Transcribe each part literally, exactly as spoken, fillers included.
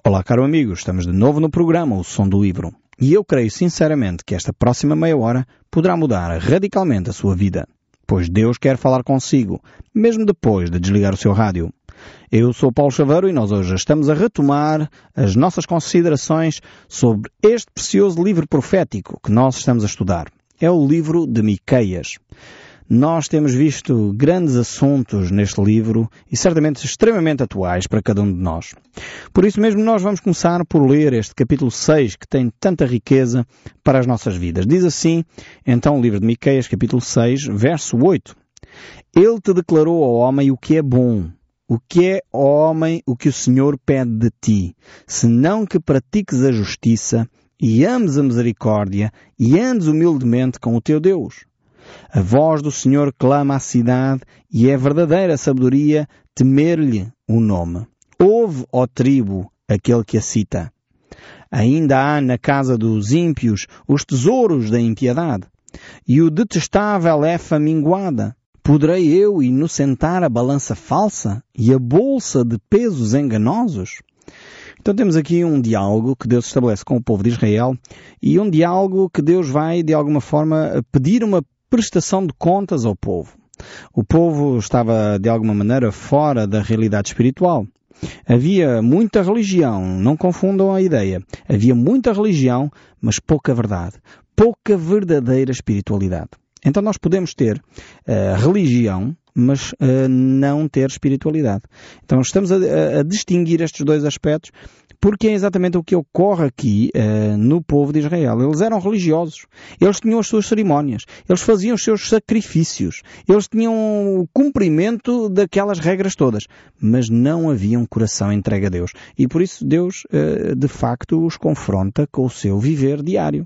Olá, caro amigo, estamos de novo no programa O Som do Livro. E eu creio sinceramente que esta próxima meia hora poderá mudar radicalmente a sua vida, pois Deus quer falar consigo, mesmo depois de desligar o seu rádio. Eu sou Paulo Chaveiro e nós hoje estamos a retomar as nossas considerações sobre este precioso livro profético que nós estamos a estudar. É o livro de Miqueias. Nós temos visto grandes assuntos neste livro e certamente extremamente atuais para cada um de nós. Por isso mesmo nós vamos começar por ler este capítulo seis que tem tanta riqueza para as nossas vidas. Diz assim, então o livro de Miqueias, capítulo seis, verso oito. Ele te declarou, ó homem, o que é bom. O que é, ó homem, o que o Senhor pede de ti, senão que pratiques a justiça e ames a misericórdia e andes humildemente com o teu Deus. A voz do Senhor clama à cidade e é verdadeira sabedoria temer-lhe o nome. Ouve, ó tribo, aquele que a cita. Ainda há na casa dos ímpios os tesouros da impiedade, e o detestável é faminguada. Poderei eu inocentar a balança falsa e a bolsa de pesos enganosos? Então temos aqui um diálogo que Deus estabelece com o povo de Israel e um diálogo que Deus vai, de alguma forma, pedir uma prestação de contas ao povo. O povo estava, de alguma maneira, fora da realidade espiritual. Havia muita religião, não confundam a ideia. Havia muita religião, mas pouca verdade. Pouca verdadeira espiritualidade. Então nós podemos ter uh, religião, mas uh, não ter espiritualidade. Então estamos a, a, a distinguir estes dois aspectos porque é exatamente o que ocorre aqui uh, no povo de Israel. Eles eram religiosos, eles tinham as suas cerimónias, eles faziam os seus sacrifícios, eles tinham o cumprimento daquelas regras todas, mas não havia um coração entregue a Deus. E por isso Deus, uh, de facto, os confronta com o seu viver diário.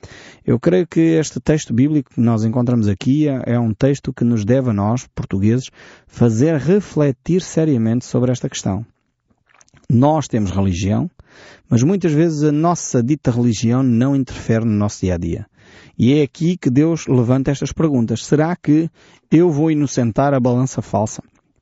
Eu creio que este texto bíblico que nós encontramos aqui é, é um texto que nos deve a nós, portugueses, fazer refletir seriamente sobre esta questão. Nós temos religião, mas muitas vezes a nossa dita religião não interfere no nosso dia-a-dia. E é aqui que Deus levanta estas perguntas. Será que eu vou inocentar a balança falsa?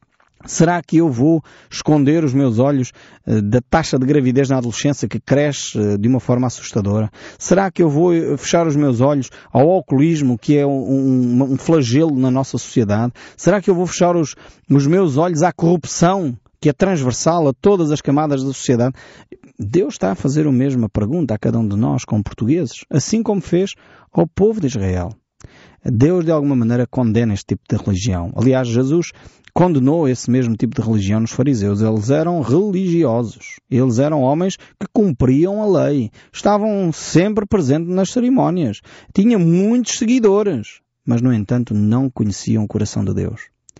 Será que eu vou esconder os meus olhos uh, da taxa de gravidez na adolescência que cresce uh, de uma forma assustadora? Será que eu vou uh, fechar os meus olhos ao alcoolismo, que é um, um, um flagelo na nossa sociedade? Será que eu vou fechar os, os meus olhos à corrupção, que é transversal a todas as camadas da sociedade? Deus está a fazer a mesma pergunta a cada um de nós, como portugueses, assim como fez ao povo de Israel. Deus, de alguma maneira, condena este tipo de religião. Aliás, Jesus condenou esse mesmo tipo de religião nos fariseus. Eles eram religiosos. Eles eram homens que cumpriam a lei. Estavam sempre presentes nas cerimónias. Tinham muitos seguidores. Mas, no entanto, não conheciam o coração de Deus.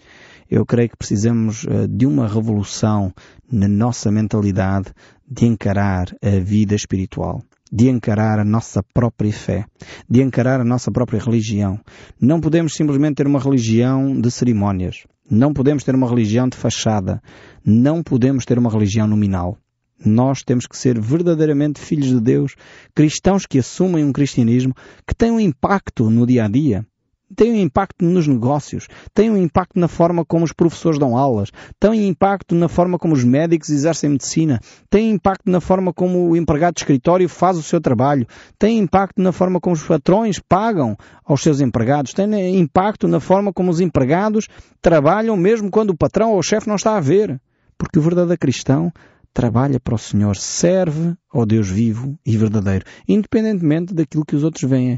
Eu creio que precisamos uh, de uma revolução na nossa mentalidade de encarar a vida espiritual, de encarar a nossa própria fé, de encarar a nossa própria religião. Não podemos simplesmente ter uma religião de cerimónias. Não podemos ter uma religião de fachada. Não podemos ter uma religião nominal. Nós temos que ser verdadeiramente filhos de Deus, cristãos que assumem um cristianismo que tem um impacto no dia-a-dia. Tem um impacto nos negócios, tem um impacto na forma como os professores dão aulas, tem um impacto na forma como os médicos exercem medicina, tem impacto na forma como o empregado de escritório faz o seu trabalho, tem impacto na forma como os patrões pagam aos seus empregados, tem impacto na forma como os empregados trabalham mesmo quando o patrão ou o chefe não está a ver. Porque o verdadeiro cristão trabalha para o Senhor, serve ao Deus vivo e verdadeiro, independentemente daquilo que os outros veem.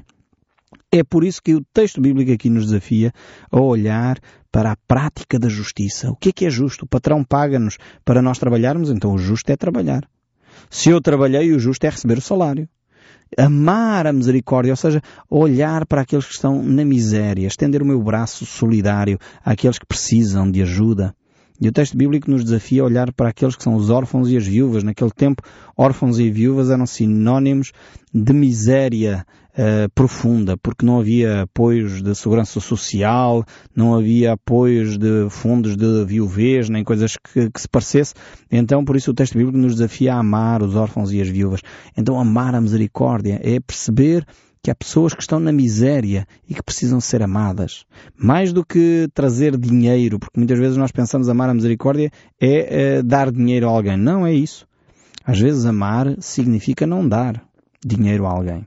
É por isso que o texto bíblico aqui nos desafia a olhar para a prática da justiça. O que é que é justo? O patrão paga-nos para nós trabalharmos, então o justo é trabalhar. Se eu trabalhei, o justo é receber o salário. Amar a misericórdia, ou seja, olhar para aqueles que estão na miséria, estender o meu braço solidário àqueles que precisam de ajuda. E o texto bíblico nos desafia a olhar para aqueles que são os órfãos e as viúvas. Naquele tempo, órfãos e viúvas eram sinónimos de miséria uh, profunda, porque não havia apoios de segurança social, não havia apoios de fundos de viuvez, nem coisas que, que se parecesse. Então, por isso o texto bíblico nos desafia a amar os órfãos e as viúvas. Então, amar a misericórdia é perceber que há pessoas que estão na miséria e que precisam ser amadas. Mais do que trazer dinheiro, porque muitas vezes nós pensamos amar a misericórdia é, é dar dinheiro a alguém. Não é isso. Às vezes amar significa não dar dinheiro a alguém.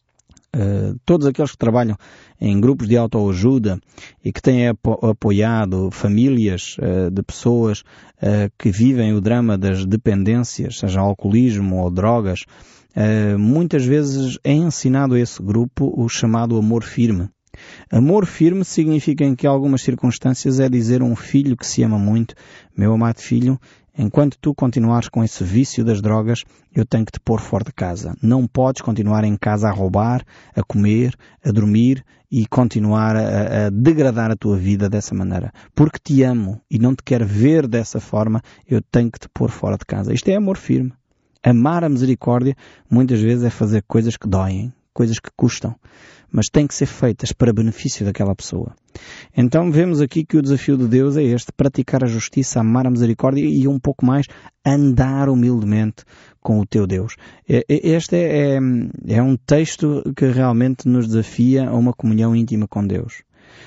Uh, todos aqueles que trabalham em grupos de autoajuda e que têm apo- apoiado famílias uh, de pessoas uh, que vivem o drama das dependências, seja alcoolismo ou drogas, uh, muitas vezes é ensinado a esse grupo o chamado amor firme. Amor firme significa, em que algumas circunstâncias, é dizer a um filho que se ama muito: meu amado filho, enquanto tu continuares com esse vício das drogas, eu tenho que te pôr fora de casa. Não podes continuar em casa a roubar, a comer, a dormir e continuar a, a degradar a tua vida dessa maneira. Porque te amo e não te quero ver dessa forma, eu tenho que te pôr fora de casa. Isto é amor firme. Amar a misericórdia muitas vezes é fazer coisas que doem, coisas que custam, mas têm que ser feitas para benefício daquela pessoa. Então vemos aqui que o desafio de Deus é este: praticar a justiça, amar a misericórdia e um pouco mais andar humildemente com o teu Deus. Este é, é, é um texto que realmente nos desafia a uma comunhão íntima com Deus.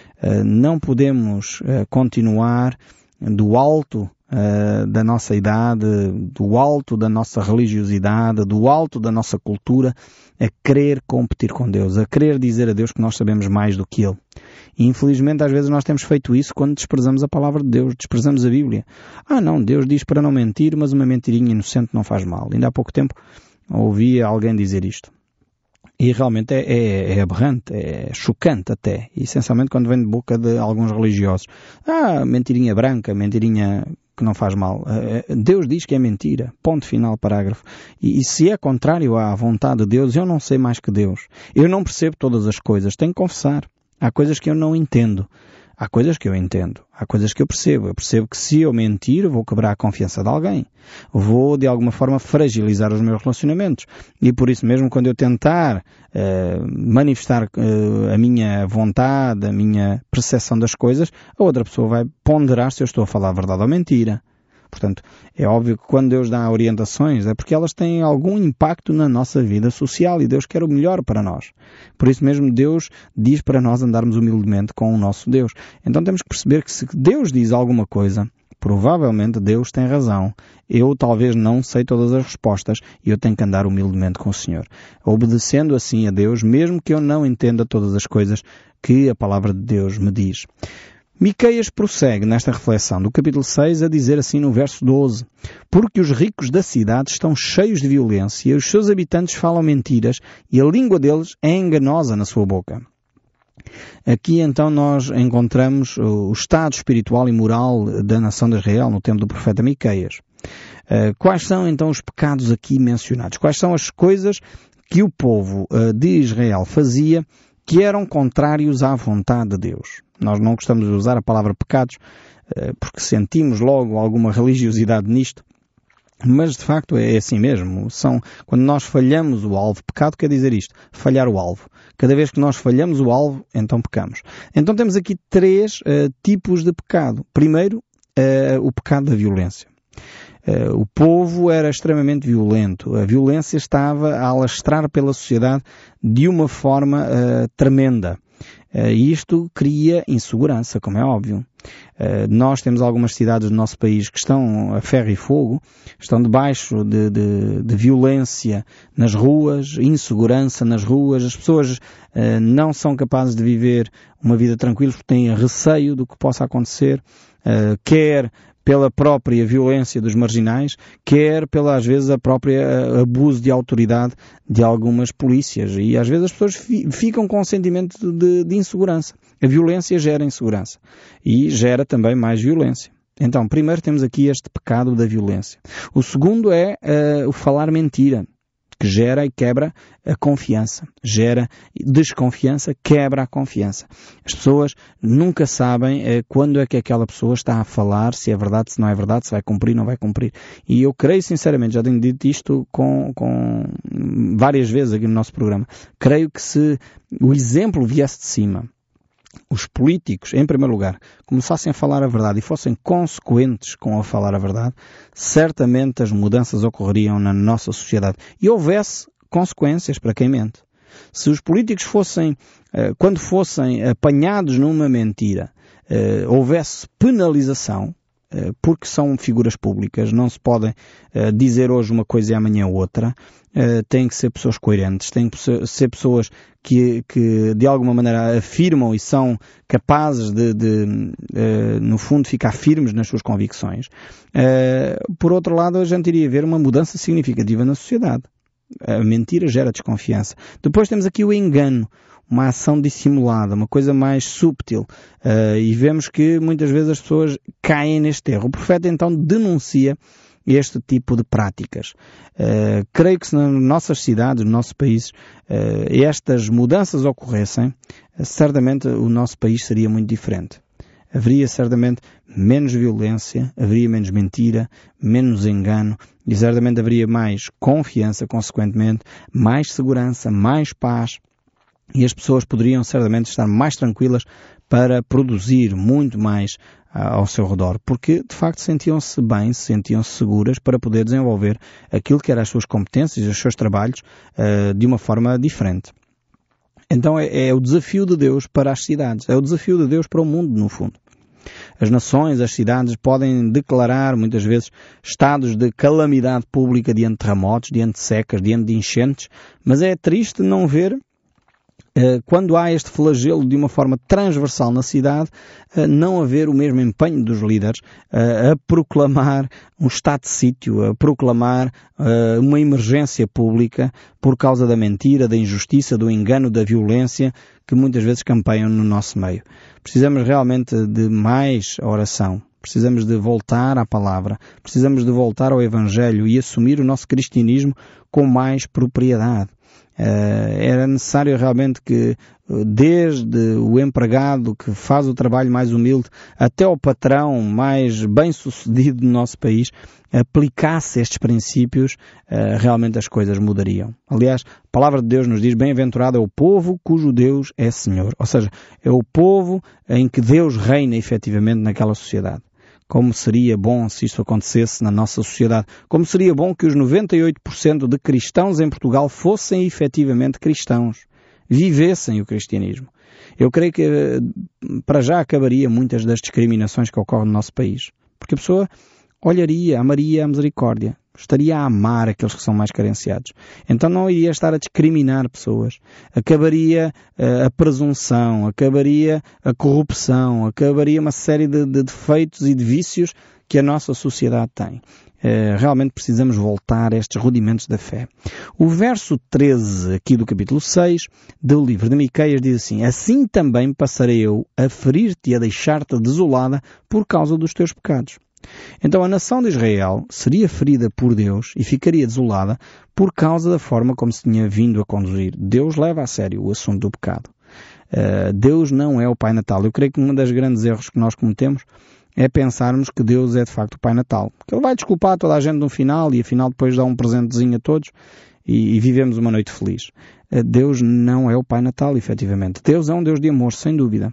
Não podemos continuar do alto Uh, da nossa idade, do alto da nossa religiosidade, do alto da nossa cultura, a querer competir com Deus, a querer dizer a Deus que nós sabemos mais do que Ele. E infelizmente às vezes nós temos feito isso quando desprezamos a palavra de Deus, desprezamos a Bíblia. Ah não, Deus diz para não mentir, mas uma mentirinha inocente não faz mal. Ainda há pouco tempo ouvi alguém dizer isto. E realmente é, é, é aberrante, é chocante até, essencialmente quando vem de boca de alguns religiosos. Ah, mentirinha branca, mentirinha que não faz mal. Deus diz que é mentira. Ponto final, parágrafo. E, e se é contrário à vontade de Deus, eu não sei mais que Deus. Eu não percebo todas as coisas. Tenho que confessar. Há coisas que eu não entendo. Há coisas que eu entendo. Há coisas que eu percebo. Eu percebo que se eu mentir, vou quebrar a confiança de alguém. Vou, de alguma forma, fragilizar os meus relacionamentos. E por isso mesmo, quando eu tentar uh, manifestar uh, a minha vontade, a minha percepção das coisas, a outra pessoa vai ponderar se eu estou a falar a verdade ou mentira. Portanto, é óbvio que quando Deus dá orientações é porque elas têm algum impacto na nossa vida social e Deus quer o melhor para nós. Por isso mesmo Deus diz para nós andarmos humildemente com o nosso Deus. Então temos que perceber que se Deus diz alguma coisa, provavelmente Deus tem razão. Eu talvez não sei todas as respostas e eu tenho que andar humildemente com o Senhor. Obedecendo assim a Deus, mesmo que eu não entenda todas as coisas que a palavra de Deus me diz. Miqueias prossegue nesta reflexão do capítulo seis a dizer assim no verso doze: porque os ricos da cidade estão cheios de violência, os seus habitantes falam mentiras e a língua deles é enganosa na sua boca. Aqui então nós encontramos o estado espiritual e moral da nação de Israel no tempo do profeta Miqueias. Quais são então os pecados aqui mencionados? Quais são as coisas que o povo de Israel fazia que eram contrários à vontade de Deus? Nós não gostamos de usar a palavra pecados porque sentimos logo alguma religiosidade nisto, mas de facto é assim mesmo. São, quando nós falhamos o alvo, pecado quer dizer isto, falhar o alvo. Cada vez que nós falhamos o alvo, então pecamos. Então temos aqui três uh, tipos de pecado. Primeiro, uh, o pecado da violência. Uh, o povo era extremamente violento. A violência estava a alastrar pela sociedade de uma forma uh, tremenda. Uh, e isto cria insegurança, como é óbvio. Uh, nós temos algumas cidades do nosso país que estão a ferro e fogo, estão debaixo de, de, de violência nas ruas, insegurança nas ruas. As pessoas uh, não são capazes de viver uma vida tranquila porque têm receio do que possa acontecer, uh, quer pela própria violência dos marginais, quer pela, às vezes, a própria abuso de autoridade de algumas polícias. E às vezes as pessoas fi, ficam com um sentimento de, de insegurança. A violência gera insegurança. E gera também mais violência. Então, primeiro temos aqui este pecado da violência. O segundo é uh, o falar mentira, que gera e quebra a confiança. Gera desconfiança, quebra a confiança. As pessoas nunca sabem eh, quando é que aquela pessoa está a falar, se é verdade, se não é verdade, se vai cumprir, não vai cumprir. E eu creio sinceramente, já tenho dito isto com, com várias vezes aqui no nosso programa, creio que se o exemplo viesse de cima, os políticos, em primeiro lugar, começassem a falar a verdade e fossem consequentes com a falar a verdade, certamente as mudanças ocorreriam na nossa sociedade. E houvesse consequências para quem mente. Se os políticos fossem, quando fossem apanhados numa mentira, houvesse penalização, porque são figuras públicas, não se podem dizer hoje uma coisa e amanhã outra, têm que ser pessoas coerentes, têm que ser pessoas que, que de alguma maneira afirmam e são capazes de, de no fundo, ficar firmes nas suas convicções. Por outro lado, a gente iria ver uma mudança significativa na sociedade. A mentira gera desconfiança. Depois temos aqui o engano, uma ação dissimulada, uma coisa mais sútil, uh, e vemos que muitas vezes as pessoas caem neste erro. O profeta então denuncia este tipo de práticas. Uh, creio que se nas nossas cidades, no nosso país, uh, estas mudanças ocorressem, uh, certamente o nosso país seria muito diferente. Haveria certamente menos violência, haveria menos mentira, menos engano e certamente haveria mais confiança, consequentemente, mais segurança, mais paz e as pessoas poderiam certamente estar mais tranquilas para produzir muito mais uh, ao seu redor, porque de facto sentiam-se bem, sentiam-se seguras para poder desenvolver aquilo que eram as suas competências e os seus trabalhos uh, de uma forma diferente. Então é, é o desafio de Deus para as cidades, é o desafio de Deus para o mundo, no fundo. As nações, as cidades podem declarar muitas vezes estados de calamidade pública diante de terremotos, diante de secas, diante de enchentes, mas é triste não ver quando há este flagelo de uma forma transversal na cidade, não haver o mesmo empenho dos líderes a proclamar um estado de sítio, a proclamar uma emergência pública por causa da mentira, da injustiça, do engano, da violência que muitas vezes campeiam no nosso meio. Precisamos realmente de mais oração. Precisamos de voltar à palavra. Precisamos de voltar ao Evangelho e assumir o nosso cristianismo com mais propriedade. Uh, era necessário realmente que desde o empregado que faz o trabalho mais humilde até o patrão mais bem-sucedido do nosso país aplicasse estes princípios, uh, realmente as coisas mudariam. Aliás, a palavra de Deus nos diz: bem-aventurado é o povo cujo Deus é Senhor. Ou seja, é o povo em que Deus reina efetivamente naquela sociedade. Como seria bom se isto acontecesse na nossa sociedade. Como seria bom que os noventa e oito por cento de cristãos em Portugal fossem efetivamente cristãos. Vivessem o cristianismo. Eu creio que para já acabaria muitas das discriminações que ocorrem no nosso país. Porque a pessoa olharia, amaria a misericórdia. Estaria a amar aqueles que são mais carenciados. Então não iria estar a discriminar pessoas. Acabaria uh, a presunção, acabaria a corrupção, acabaria uma série de, de defeitos e de vícios que a nossa sociedade tem. Uh, realmente precisamos voltar a estes rudimentos da fé. O verso treze aqui do capítulo seis do livro de Miqueias diz assim: assim também passarei eu a ferir-te e a deixar-te desolada por causa dos teus pecados. Então a nação de Israel seria ferida por Deus e ficaria desolada por causa da forma como se tinha vindo a conduzir. Deus leva a sério o assunto do pecado. Uh, Deus não é o Pai Natal. Eu creio que um dos grandes erros que nós cometemos é pensarmos que Deus é de facto o Pai Natal. Que Ele vai desculpar toda a gente no final e afinal depois dá um presentezinho a todos e, e vivemos uma noite feliz. Uh, Deus não é o Pai Natal, efetivamente. Deus é um Deus de amor, sem dúvida.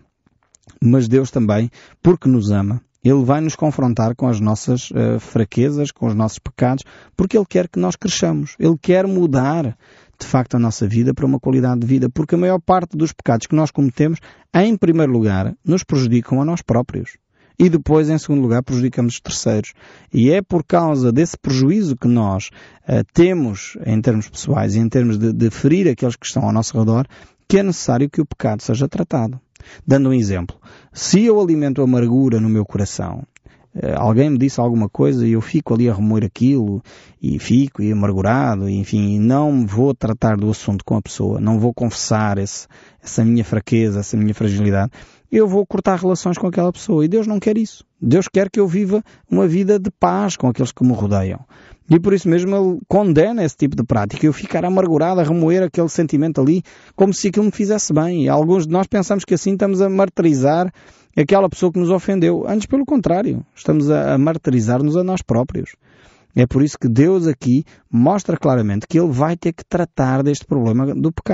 Mas Deus também, porque nos ama, Ele vai nos confrontar com as nossas uh, fraquezas, com os nossos pecados, porque Ele quer que nós cresçamos. Ele quer mudar, de facto, a nossa vida para uma qualidade de vida, porque a maior parte dos pecados que nós cometemos, em primeiro lugar, nos prejudicam a nós próprios. E depois, em segundo lugar, prejudicamos os terceiros. E é por causa desse prejuízo que nós uh, temos, em termos pessoais e em termos de, de ferir aqueles que estão ao nosso redor, que é necessário que o pecado seja tratado. Dando um exemplo, se eu alimento amargura no meu coração, alguém me disse alguma coisa e eu fico ali a remoer aquilo e fico e amargurado, e, enfim, não vou tratar do assunto com a pessoa, não vou confessar esse, essa minha fraqueza, essa minha fragilidade, eu vou cortar relações com aquela pessoa. E Deus não quer isso. Deus quer que eu viva uma vida de paz com aqueles que me rodeiam. E por isso mesmo Ele condena esse tipo de prática. Eu ficar amargurado, a remoer aquele sentimento ali, como se aquilo me fizesse bem. E alguns de nós pensamos que assim estamos a martirizar aquela pessoa que nos ofendeu. Antes, pelo contrário, estamos a, a martirizar-nos a nós próprios. É por isso que Deus aqui mostra claramente que Ele vai ter que tratar deste problema do pecado.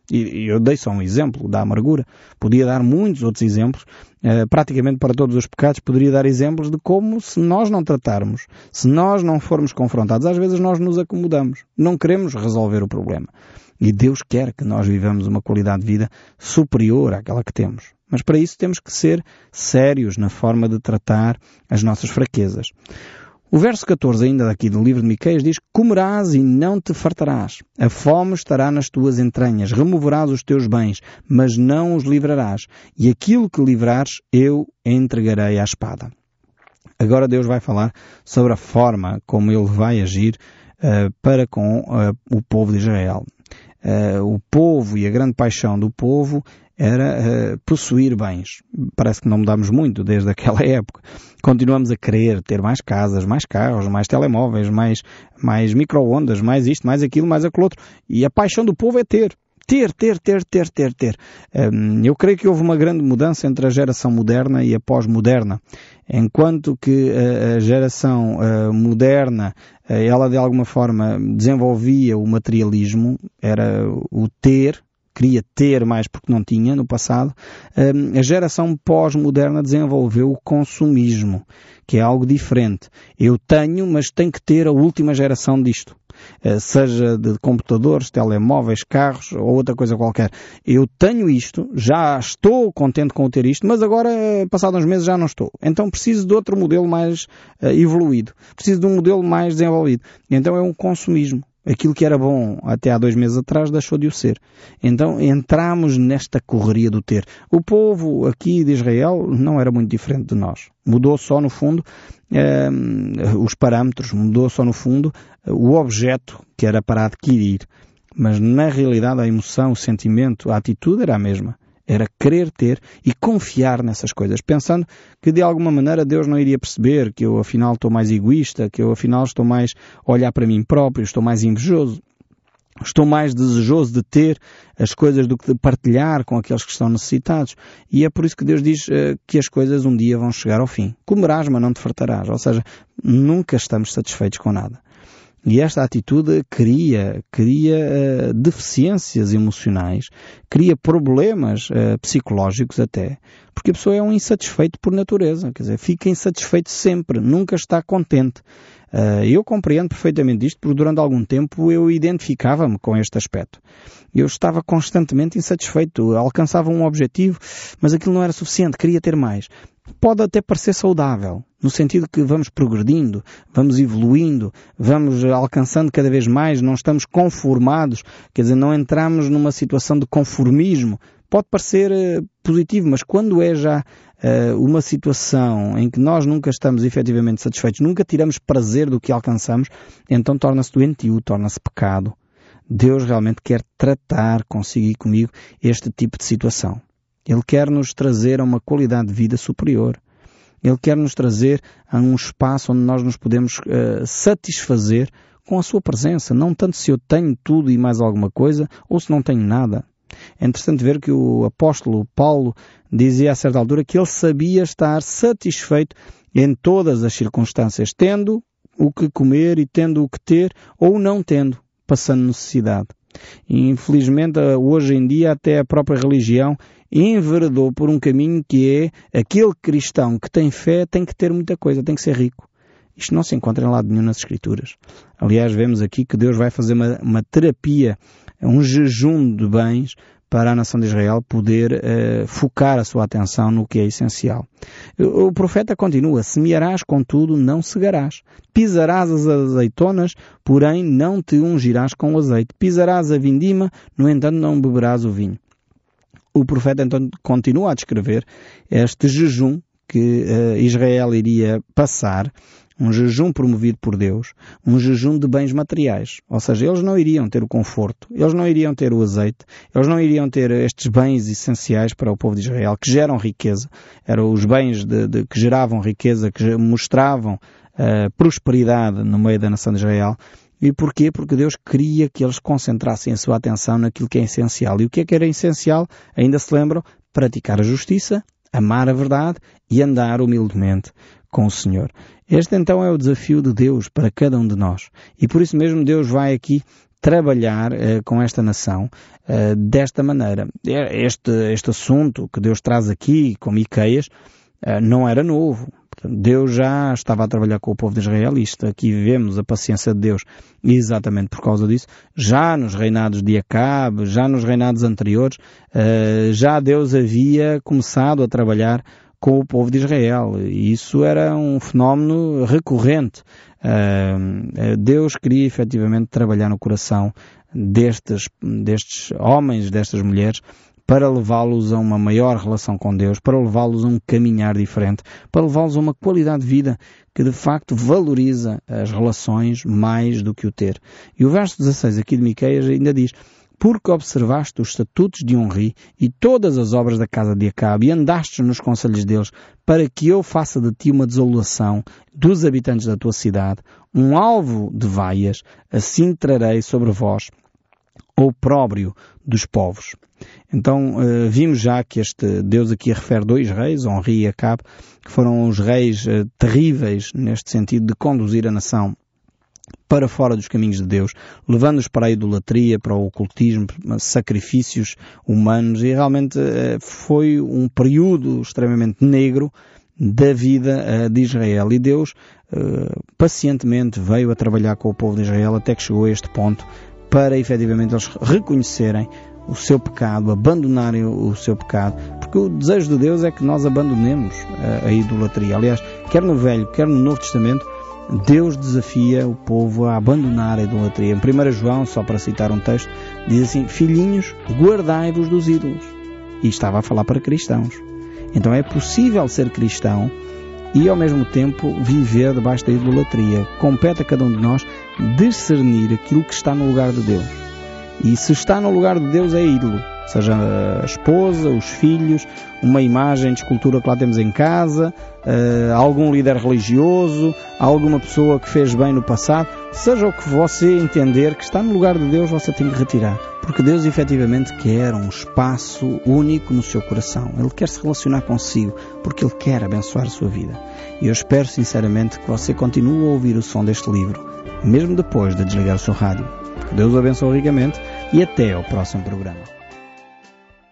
E eu dei só um exemplo da amargura. Podia dar muitos outros exemplos. Uh, praticamente para todos os pecados poderia dar exemplos de como, se nós não tratarmos, se nós não formos confrontados, às vezes nós nos acomodamos. Não queremos resolver o problema. E Deus quer que nós vivamos uma qualidade de vida superior àquela que temos. Mas para isso temos que ser sérios na forma de tratar as nossas fraquezas. O verso catorze ainda daqui do livro de Miqueias diz: comerás e não te fartarás. A fome estará nas tuas entranhas. Removerás os teus bens, mas não os livrarás. E aquilo que livrares, eu entregarei à espada. Agora Deus vai falar sobre a forma como Ele vai agir uh, para com uh, o povo de Israel. Uh, o povo e a grande paixão do povo era uh, possuir bens. Parece que não mudamos muito desde aquela época. Continuamos a querer ter mais casas, mais carros, mais telemóveis, mais, mais micro-ondas, mais isto, mais aquilo, mais aquilo outro. E a paixão do povo é ter. Ter, ter, ter, ter, ter, ter. Um, eu creio que houve uma grande mudança entre a geração moderna e a pós-moderna. Enquanto que a, a geração uh, moderna, uh, ela de alguma forma desenvolvia o materialismo, era o ter, queria ter mais porque não tinha no passado. A geração pós-moderna desenvolveu o consumismo, que é algo diferente. Eu tenho, mas tenho que ter a última geração disto. Seja de computadores, telemóveis, carros ou outra coisa qualquer. Eu tenho isto, já estou contente com ter isto, mas agora, passados uns meses, já não estou. Então preciso de outro modelo mais uh, evoluído. Preciso de um modelo mais desenvolvido. Então é um consumismo. Aquilo que era bom até há dois meses atrás deixou de o ser. Então entramos nesta correria do ter. O povo aqui de Israel não era muito diferente de nós. Mudou só no fundo eh, os parâmetros, mudou só no fundo o objeto que era para adquirir. Mas na realidade a emoção, o sentimento, a atitude era a mesma. Era querer ter e confiar nessas coisas, pensando que de alguma maneira Deus não iria perceber que eu afinal estou mais egoísta, que eu afinal estou mais a olhar para mim próprio, estou mais invejoso, estou mais desejoso de ter as coisas do que de partilhar com aqueles que estão necessitados. E é por isso que Deus diz uh, que as coisas um dia vão chegar ao fim. Comerás, mas não te fartarás. Ou seja, nunca estamos satisfeitos com nada. E esta atitude cria, cria uh, deficiências emocionais, cria problemas uh, psicológicos até, porque a pessoa é um insatisfeito por natureza, quer dizer, fica insatisfeito sempre, nunca está contente. Uh, eu compreendo perfeitamente isto, porque durante algum tempo eu identificava-me com este aspecto. Eu estava constantemente insatisfeito, alcançava um objetivo, mas aquilo não era suficiente, queria ter mais. Pode até parecer saudável, no sentido que vamos progredindo, vamos evoluindo, vamos alcançando cada vez mais, não estamos conformados, quer dizer, não entramos numa situação de conformismo. Pode parecer uh, positivo, mas quando é já uh, uma situação em que nós nunca estamos efetivamente satisfeitos, nunca tiramos prazer do que alcançamos, então torna-se doentio, torna-se pecado. Deus realmente quer tratar consigo e comigo este tipo de situação. Ele quer nos trazer a uma qualidade de vida superior. Ele quer nos trazer a um espaço onde nós nos podemos uh, satisfazer com a sua presença. Não tanto se eu tenho tudo e mais alguma coisa, ou se não tenho nada. É interessante ver que o apóstolo Paulo dizia a certa altura que ele sabia estar satisfeito em todas as circunstâncias, tendo o que comer e tendo o que ter, ou não tendo, passando necessidade. E, infelizmente, hoje em dia, até a própria religião enveredou por um caminho que é aquele cristão que tem fé tem que ter muita coisa, tem que ser rico. Isto não se encontra em lado nenhum nas Escrituras. Aliás, vemos aqui que Deus vai fazer uma, uma terapia, um jejum de bens para a nação de Israel poder uh, focar a sua atenção no que é essencial. O, o profeta continua: semearás, contudo, não cegarás. Pisarás as azeitonas, porém não te ungirás com o azeite. Pisarás a vindima, no entanto não beberás o vinho. O profeta então continua a descrever este jejum que uh, Israel iria passar, um jejum promovido por Deus, um jejum de bens materiais. Ou seja, eles não iriam ter o conforto, eles não iriam ter o azeite, eles não iriam ter estes bens essenciais para o povo de Israel, que geram riqueza. Eram os bens de, de, que geravam riqueza, que mostravam uh, prosperidade no meio da nação de Israel. E porquê? Porque Deus queria que eles concentrassem a sua atenção naquilo que é essencial. E o que é que era essencial? Ainda se lembram? Praticar a justiça, amar a verdade e andar humildemente com o Senhor. Este então é o desafio de Deus para cada um de nós. E por isso mesmo Deus vai aqui trabalhar uh, com esta nação uh, desta maneira. Este, este assunto que Deus traz aqui com Miqueias uh, não era novo. Deus já estava a trabalhar com o povo de Israel, e isto aqui vemos a paciência de Deus exatamente por causa disso. Já nos reinados de Acabe, já nos reinados anteriores, uh, já Deus havia começado a trabalhar com o povo de Israel, e isso era um fenómeno recorrente. Uh, Deus queria efetivamente trabalhar no coração destes, destes homens, destas mulheres, para levá-los a uma maior relação com Deus, para levá-los a um caminhar diferente, para levá-los a uma qualidade de vida que de facto valoriza as relações mais do que o ter. E o verso dezasseis aqui de Miqueias ainda diz: porque observaste os estatutos de Onri e todas as obras da casa de Acabe, e andaste nos conselhos deles, para que eu faça de ti uma desolação dos habitantes da tua cidade, um alvo de vaias, assim trarei sobre vós o opróbrio dos povos. Então, uh, vimos já que este Deus aqui refere dois reis, Onri e Acabe, que foram os reis uh, terríveis neste sentido de conduzir a nação para fora dos caminhos de Deus, levando-os para a idolatria, para o ocultismo, sacrifícios humanos, e realmente uh, foi um período extremamente negro da vida uh, de Israel. E Deus uh, pacientemente veio a trabalhar com o povo de Israel até que chegou a este ponto, para efetivamente eles reconhecerem o seu pecado, abandonarem o seu pecado, porque o desejo de Deus é que nós abandonemos a, a idolatria. Aliás, quer no Velho, quer no Novo Testamento, Deus desafia o povo a abandonar a idolatria. Em primeiro João, só para citar um texto, diz assim: filhinhos, guardai-vos dos ídolos. E estava a falar para cristãos. Então é possível ser cristão e ao mesmo tempo viver debaixo da idolatria. Compete a cada um de nós discernir aquilo que está no lugar de Deus. E se está no lugar de Deus é ídolo, seja a esposa, os filhos, uma imagem de escultura que lá temos em casa, uh, algum líder religioso, alguma pessoa que fez bem no passado, seja o que você entender que está no lugar de Deus, você tem que retirar. Porque Deus efetivamente quer um espaço único no seu coração. Ele quer se relacionar consigo, porque Ele quer abençoar a sua vida. E eu espero sinceramente que você continue a ouvir o som deste livro, mesmo depois de desligar o seu rádio. Que Deus o abençoe ricamente e até ao próximo programa.